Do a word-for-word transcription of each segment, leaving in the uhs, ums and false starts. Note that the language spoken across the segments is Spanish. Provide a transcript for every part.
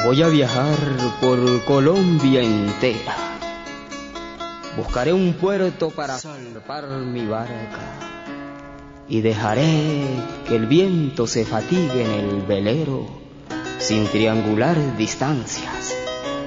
Voy a viajar por Colombia entera. Buscaré un puerto para zarpar mi barca y dejaré que el viento se fatigue en el velero sin triangular distancias.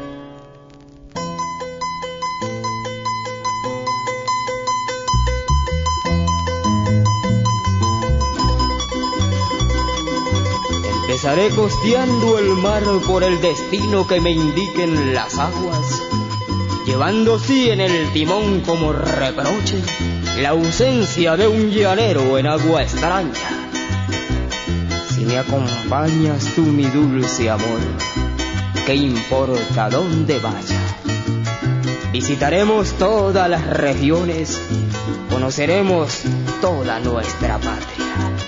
Empezaré costeando el mar por el destino que me indiquen las aguas, llevando sí en el timón como reproche la ausencia de un llanero en agua extraña. Si me acompañas tú, mi dulce amor, ¿qué importa dónde vaya? Visitaremos todas las regiones, conoceremos toda nuestra patria.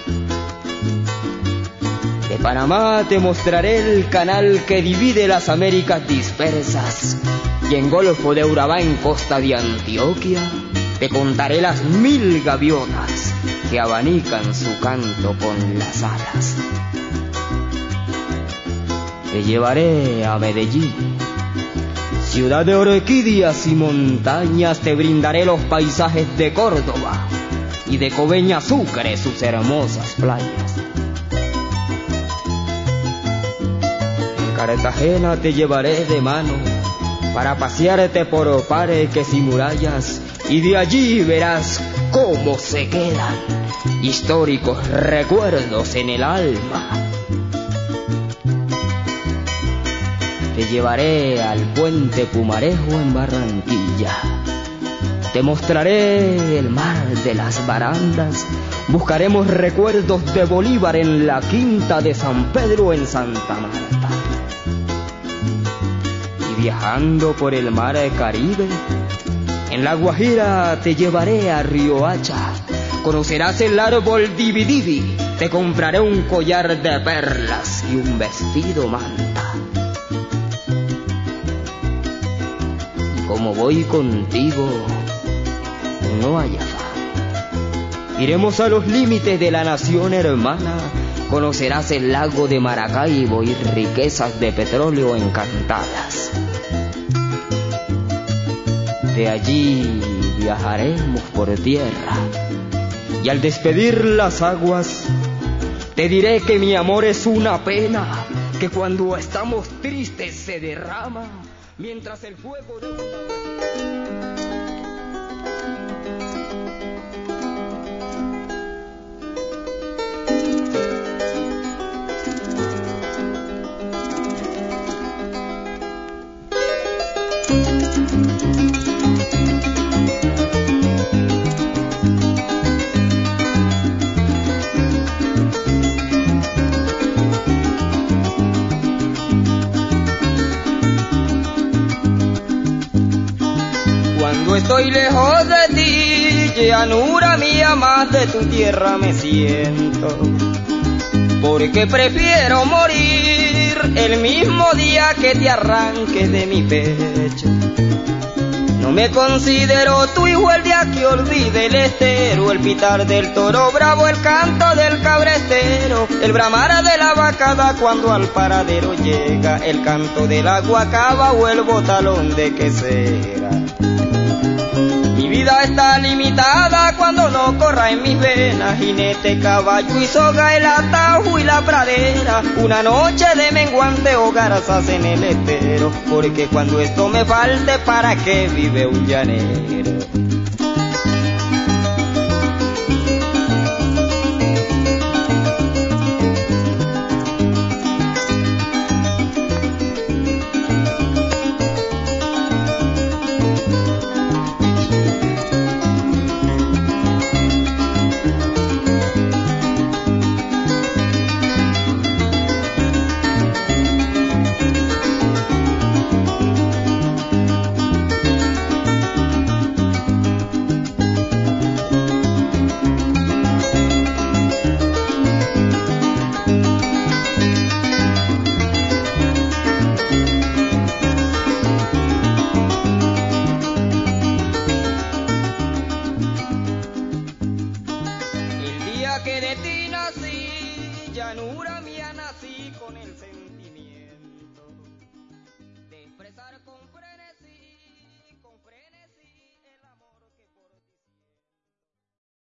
De Panamá te mostraré el canal que divide las Américas dispersas, y en Golfo de Urabá, en costa de Antioquia, te contaré las mil gaviotas que abanican su canto con las alas. Te llevaré a Medellín, ciudad de orquídeas y montañas. Te brindaré los paisajes de Córdoba y de Coveñas Sucre sus hermosas playas. En Cartagena te llevaré de mano para pasearte por parques y murallas, y de allí verás cómo se quedan históricos recuerdos en el alma. Te llevaré al puente Pumarejo en Barranquilla. Te mostraré el mar de las barandas. Buscaremos recuerdos de Bolívar en la quinta de San Pedro en Santa Marta. Y viajando por el mar Caribe, en La Guajira te llevaré a Riohacha. Conocerás el árbol dividivi. Te compraré un collar de perlas y un vestido manta. Y como voy contigo, no hay afán. Iremos a los límites de la nación hermana. Conocerás el lago de Maracaibo y riquezas de petróleo encantadas. De allí viajaremos por tierra, y al despedir las aguas te diré que mi amor es una pena que cuando estamos tristes se derrama, mientras el fuego de... Cuando estoy lejos de ti, llanura mía, más de tu tierra me siento, porque prefiero morir el mismo día que te arranques de mi pecho. No me considero tu hijo el día que olvide el estero, el pitar del toro bravo, el canto del cabrestero, el bramar de la vacada cuando al paradero llega, el canto de la guacaba o el botalón de quesera. Mi vida está limitada cuando no corra en mis venas jinete, caballo y soga, el atajo y la pradera, una noche de menguante o garzas en el estero, porque cuando esto me falte, ¿para qué vive un llanero? Que de ti nací, llanura mía.